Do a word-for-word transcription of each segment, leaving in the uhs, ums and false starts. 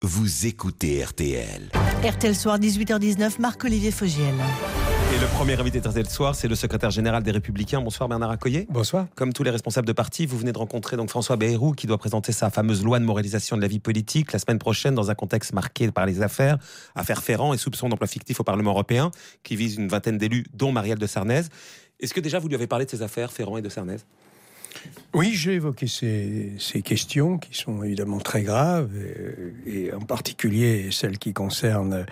Vous écoutez R T L. R T L Soir, dix-huit heures dix-neuf, Marc-Olivier Fogiel. Et le premier invité de R T L Soir, c'est le secrétaire général des Républicains. Bonsoir Bernard Accoyer. Bonsoir. Comme tous les responsables de parti, vous venez de rencontrer donc François Bayrou qui doit présenter sa fameuse loi de moralisation de la vie politique la semaine prochaine dans un contexte marqué par les affaires, affaires Ferrand et soupçons d'emploi fictif au Parlement européen qui vise une vingtaine d'élus, dont Marielle de Sarnez. Est-ce que déjà vous lui avez parlé de ces affaires Ferrand et de Sarnez ? Oui, j'ai évoqué ces, ces questions qui sont évidemment très graves, et, et en particulier celles qui concernent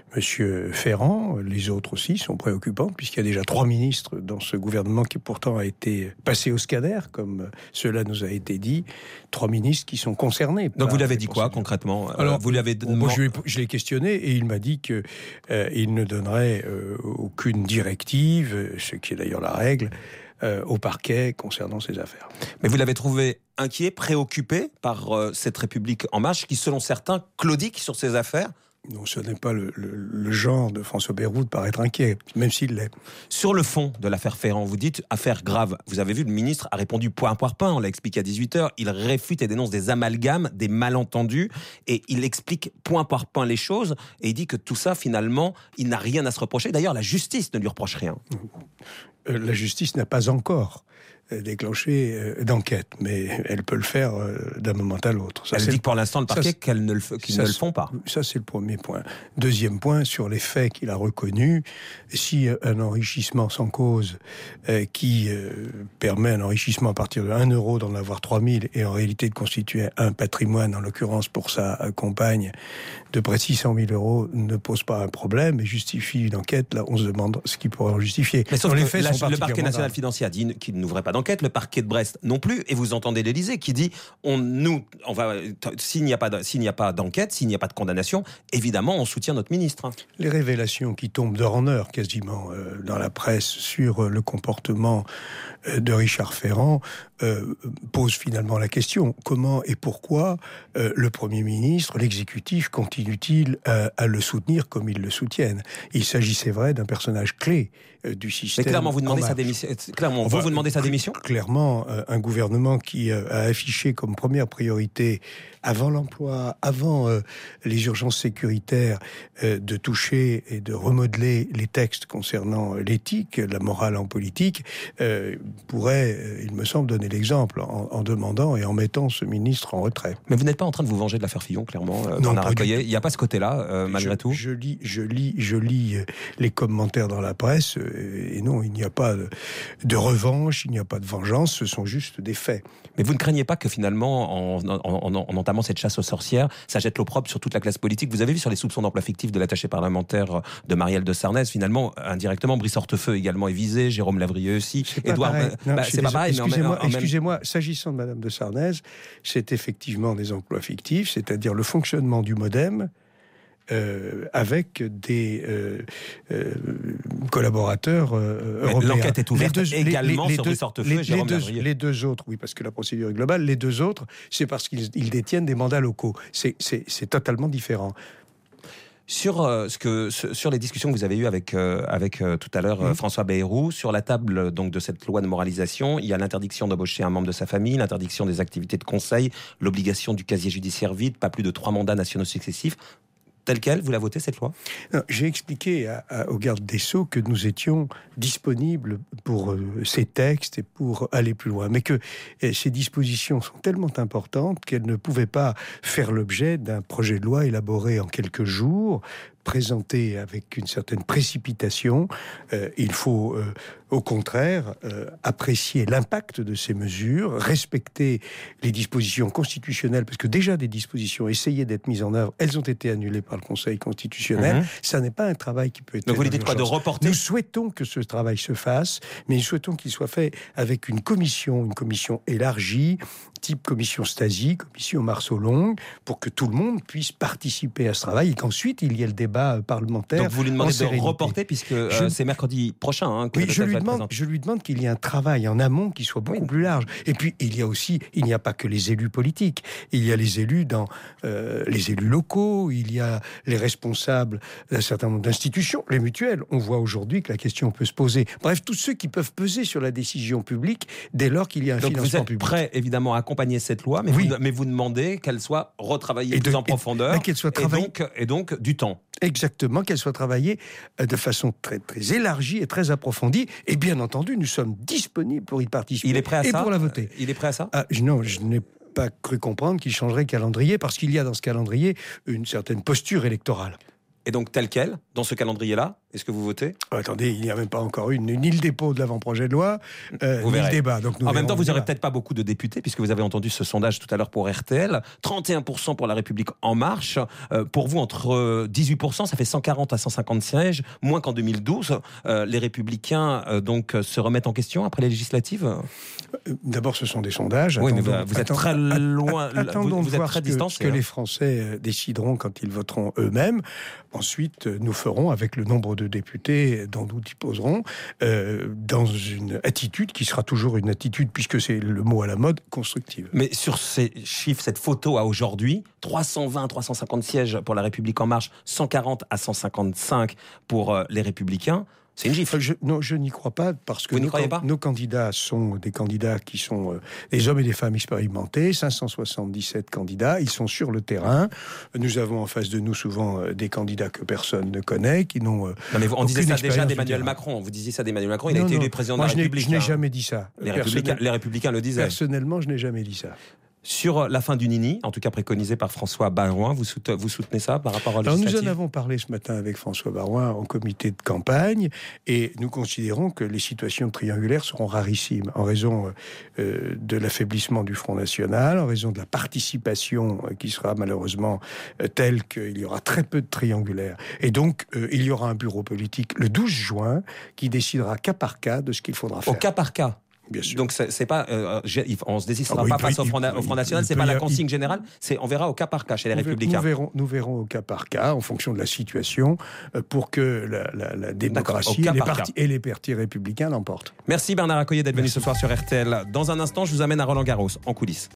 M. Ferrand. Les autres aussi sont préoccupantes, puisqu'il y a déjà trois ministres dans ce gouvernement qui pourtant a été passé au scanner, comme cela nous a été dit. Trois ministres qui sont concernés. Donc vous l'avez dit quoi concrètement ? Alors, vous lui avez bon, moi, je, l'ai, je l'ai questionné et il m'a dit qu'il euh, ne donnerait euh, aucune directive, ce qui est d'ailleurs la règle, Euh, au parquet concernant ces affaires. Mais vous l'avez trouvé inquiet, préoccupé par euh, cette République en marche qui, selon certains, claudique sur ces affaires ? Non, ce n'est pas le, le, le genre de François Bayrou de paraître inquiet, même s'il l'est. Sur le fond de l'affaire Ferrand, vous dites affaire grave. Vous avez vu, le ministre a répondu point par point, on l'a expliqué à dix-huit heures. Il réfute et dénonce des amalgames, des malentendus, et il explique point par point les choses, et il dit que tout ça, finalement, il n'a rien à se reprocher. D'ailleurs, la justice ne lui reproche rien. Euh, la justice n'a pas encore déclenché euh, d'enquête, mais elle peut le faire euh, d'un moment à l'autre. Ça, elle dit que pour l'instant, le parquet, ça, qu'elle ne le, qu'ils ça, ne le font pas. Ça, c'est le premier point. Deuxième point, sur les faits qu'il a reconnus, si un enrichissement sans cause euh, qui euh, permet un enrichissement à partir de un euro d'en avoir trois mille et en réalité de constituer un patrimoine, en l'occurrence pour sa compagne, de près de six cent mille euros, ne pose pas un problème et justifie une enquête, là, on se demande ce qui pourrait en justifier. Mais sauf les que faits la, sont le parquet national graves. financier a dit qu'il n'ouvrait pas d'enquête, le parquet de Brest non plus, et vous entendez l'Élysée qui dit on nous on va s'il n'y a pas de, s'il n'y a pas d'enquête, s'il n'y a pas de condamnation, évidemment on soutient notre ministre. Les révélations qui tombent d'heure en heure quasiment euh, dans la presse sur euh, le comportement euh, de Richard Ferrand euh, posent finalement la question comment et pourquoi euh, le Premier ministre, l'exécutif continue-t-il à, à le soutenir comme ils le soutiennent. Il s'agissait vrai d'un personnage clé euh, du système. Mais clairement vous demandez sa démission. Clairement vous, vous demandez sa démission. Clairement, euh, un gouvernement qui euh, a affiché comme première priorité, avant l'emploi, avant euh, les urgences sécuritaires, euh, de toucher et de remodeler les textes concernant l'éthique, la morale en politique, euh, pourrait, euh, il me semble, donner l'exemple en, en demandant et en mettant ce ministre en retrait. Mais vous n'êtes pas en train de vous venger de l'affaire Fillon, clairement, euh, non, pas il n'y a pas ce côté-là, euh, malgré je, tout. Je lis, je lis, je lis les commentaires dans la presse, euh, et non, il n'y a pas de, de revanche, il n'y a pas de vengeance, ce sont juste des faits. Mais vous ne craignez pas que finalement, en, en, en, en entamant cette chasse aux sorcières, ça jette l'opprobre sur toute la classe politique ? Vous avez vu sur les soupçons d'emploi fictif de l'attaché parlementaire de Marielle de Sarnez, finalement, indirectement, Brice Hortefeux également est visé, Jérôme Lavrieux aussi. C'est Édouard, pas pareil. Non, bah, c'est pas pareil. Excusez-moi, mais en, en excusez-moi même... s'agissant de Madame de Sarnez, c'est effectivement des emplois fictifs, c'est-à-dire le fonctionnement du MoDem, Euh, avec des euh, euh, collaborateurs euh, européens. L'enquête est ouverte les deux, également les, les sur deux, Brice Hortefeux et Jérôme les, Lavrieux. les deux autres, oui, parce que la procédure est globale, les deux autres, c'est parce qu'ils ils détiennent des mandats locaux. C'est, c'est, c'est totalement différent. Sur, euh, ce que, sur les discussions que vous avez eues avec, euh, avec euh, tout à l'heure euh, mmh. François Bayrou, sur la table donc, de cette loi de moralisation, il y a l'interdiction d'embaucher un membre de sa famille, l'interdiction des activités de conseil, l'obligation du casier judiciaire vide, pas plus de trois mandats nationaux successifs. Telle quelle, vous la votez, cette loi ? Non, j'ai expliqué à, à, au garde des Sceaux que nous étions disponibles pour euh, ces textes et pour aller plus loin, mais que euh, ces dispositions sont tellement importantes qu'elles ne pouvaient pas faire l'objet d'un projet de loi élaboré en quelques jours, présenté avec une certaine précipitation. Euh, il faut, euh, au contraire, euh, apprécier l'impact de ces mesures, respecter les dispositions constitutionnelles, parce que déjà des dispositions essayaient d'être mises en œuvre, elles ont été annulées par le Conseil constitutionnel. Mmh. Ça n'est pas un travail qui peut être... Donc vous lui dites quoi, de reporter ? Nous souhaitons que ce travail se fasse, mais nous souhaitons qu'il soit fait avec une commission, une commission élargie, type commission Stasi, commission Marceau-Long, pour que tout le monde puisse participer à ce travail et qu'ensuite il y ait le débat parlementaire. Donc vous lui demandez de reporter, puisque euh, je... c'est mercredi prochain hein, que oui, le je lui, va demande, je lui demande qu'il y ait un travail en amont qui soit beaucoup oui. plus large. Et puis il y a aussi, il n'y a pas que les élus politiques, il y a les élus dans euh, les élus locaux, il y a les responsables d'un certain nombre d'institutions, les mutuelles. On voit aujourd'hui que la question peut se poser. Bref, tous ceux qui peuvent peser sur la décision publique dès lors qu'il y a un Donc financement vous êtes public. Prêt évidemment à accompagner cette loi, mais, oui. vous, mais vous demandez qu'elle soit retravaillée et plus de, en profondeur, et, qu'elle soit travaillée. et, donc, et donc du temps. Exactement, qu'elle soit travaillée de façon très, très élargie et très approfondie. Et bien entendu, nous sommes disponibles pour y participer Il est prêt à et ça pour la voter. Il est prêt à ça ah, Non, je n'ai pas cru comprendre qu'il changerait calendrier, parce qu'il y a dans ce calendrier une certaine posture électorale. Et donc, tel quel, dans ce calendrier-là, est-ce que vous votez ? Attendez, il n'y a même pas encore une, ni le dépôt de l'avant-projet de loi, euh, ni le débat. Donc nous en même temps, vous n'aurez débat. peut-être pas beaucoup de députés, puisque vous avez entendu ce sondage tout à l'heure pour R T L. trente et un pour cent pour La République En Marche. Euh, pour vous, entre dix-huit pour cent, ça fait cent quarante à cent cinquante sièges, moins qu'en deux mille douze. Euh, les Républicains euh, donc, se remettent en question après les législatives ? D'abord, ce sont des sondages. Oui, attendons, mais vous êtes attendons, très loin, attendons vous, vous de êtes voir très ce distancé. que, ce que hein. les Français décideront quand ils voteront eux-mêmes. Ensuite, nous ferons, avec le nombre de députés dont nous disposerons, euh, dans une attitude qui sera toujours une attitude, puisque c'est le mot à la mode, constructive. Mais sur ces chiffres, cette photo à aujourd'hui, trois cent vingt, trois cent cinquante sièges pour La République En Marche, cent quarante à cent cinquante-cinq pour euh, les Républicains. C'est une gifle. Je, non, je n'y crois pas, parce que Vous n'y nos, croyez pas ? nos candidats sont des candidats qui sont euh, des hommes et des femmes expérimentés, cinq cent soixante-dix-sept candidats, ils sont sur le terrain. Nous avons en face de nous souvent euh, des candidats que personne ne connaît, qui n'ont euh, non, mais on disait ça déjà d'Emmanuel terrain. Macron. Vous disiez ça d'Emmanuel Macron, il non, a été non. élu président Moi, de la je République. Je n'ai hein. jamais dit ça. Les républicains, les républicains le disaient. Personnellement, je n'ai jamais dit ça. Sur la fin du Nini, en tout cas préconisé par François Baroin, vous soutenez, vous soutenez ça par rapport à la législative ? Alors nous en avons parlé ce matin avec François Baroin en comité de campagne, et nous considérons que les situations triangulaires seront rarissimes en raison euh, de l'affaiblissement du Front National, en raison de la participation euh, qui sera malheureusement euh, telle qu'il y aura très peu de triangulaires. Et donc euh, il y aura un bureau politique le douze juin qui décidera cas par cas de ce qu'il faudra faire. Au cas par cas ? Bien sûr. Donc c'est, c'est pas, euh, on se désistera ah oui, pas peut, face au Front, il, au Front National, c'est pas la consigne il, générale, c'est on verra au cas par cas chez les nous Républicains. Nous verrons, nous verrons au cas par cas, en fonction de la situation, pour que la, la, la démocratie et les, partis, et les partis républicains l'emportent. Merci Bernard Accoyer d'être venu ce soir sur R T L. Dans un instant, je vous amène à Roland Garros, en coulisses.